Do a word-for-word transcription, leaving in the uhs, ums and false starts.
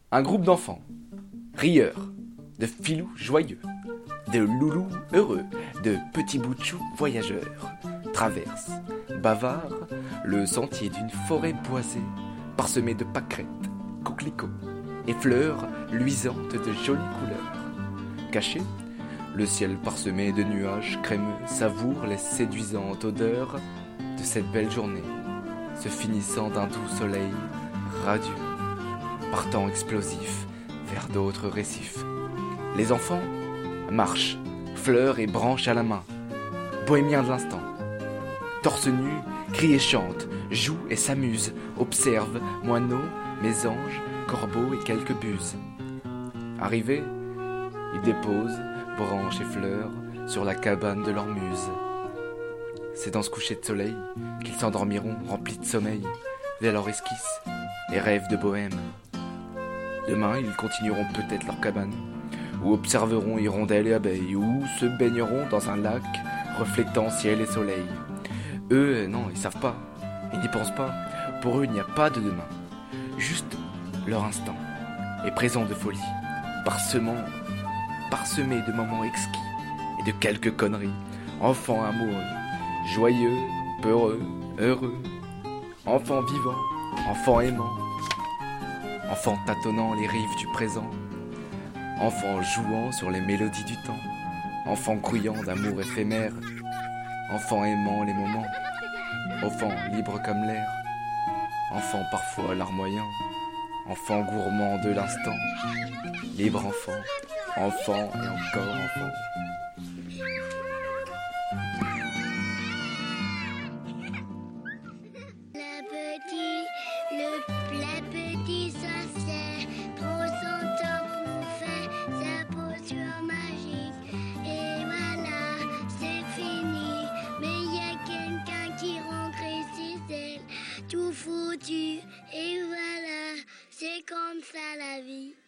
Un groupe d'enfants, rieurs, de filous joyeux, de loulous heureux, de petits boutchous voyageurs, traverse, bavard, le sentier d'une forêt boisée, parsemée de pâquerettes, coquelicots et fleurs luisantes de jolies couleurs. Caché, le ciel parsemé de nuages crémeux savoure les séduisantes odeurs de cette belle journée, se finissant d'un doux soleil radieux, partant explosif vers d'autres récifs. Les enfants marchent, fleurs et branches à la main, bohémiens de l'instant. Torse nu, crient et chantent, jouent et s'amusent, observent moineaux, mésanges, corbeaux et quelques buses. Arrivés, ils déposent branches et fleurs sur la cabane de leur muse. C'est dans ce coucher de soleil qu'ils s'endormiront remplis de sommeil, vers leur esquisse et rêves de bohème. Demain, ils continueront peut-être leur cabane, ou observeront hirondelles et abeilles, ou se baigneront dans un lac reflétant ciel et soleil. Eux, non, ils savent pas, ils n'y pensent pas. Pour eux, il n'y a pas de demain, juste leur instant est présent de folie, parsemant, parsemé de moments exquis et de quelques conneries. Enfants amoureux, joyeux, peureux, heureux, enfants vivants, enfants aimants, enfants tâtonnant les rives du présent, enfants jouant sur les mélodies du temps, enfants grouillant d'amour éphémère, enfants aimant les moments, enfants libres comme l'air, enfants parfois larmoyants, enfants gourmands de l'instant, libre enfant, enfant et encore enfant. La petite, le, la petite sorcière prend son temps pour faire sa potion magique. Et voilà, c'est fini. Mais il y a quelqu'un qui rentre ici, c'est tout foutu. Et voilà, c'est comme ça la vie.